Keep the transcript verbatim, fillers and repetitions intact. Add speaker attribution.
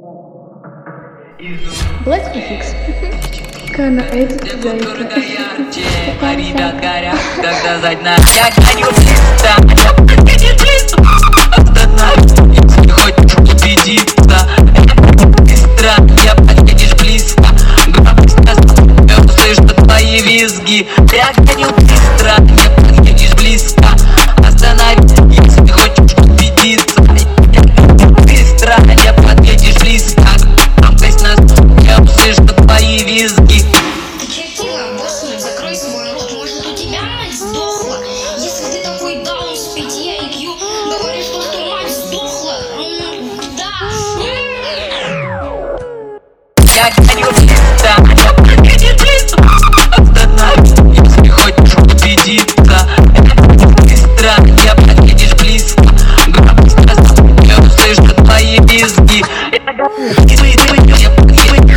Speaker 1: Let's be fixed. Kana этот
Speaker 2: ребят горят, когда задна. Я гоню близко, я подходи близко. Остановись, если хочешь убедиться. Быстро, я подходишь близко. Громкость сказал, я услышу твои визги. Я гоню быстро, я подходишь близко. Остановись, если хочешь убедиться. Быстро, я подходишь близко. Громкость сказал, я услышу твои визги.
Speaker 3: Закрой свой рот, может у тебя мать сдохла? Если ты такой даун с пяти ай кью, говоришь, что, что мать сдохла? Да.
Speaker 2: Я гоню близко, я подходи близко. Остановись, если хочешь убедиться. Быстро, я подходишь близко. Громкость сказал, я услышу твои визги. Я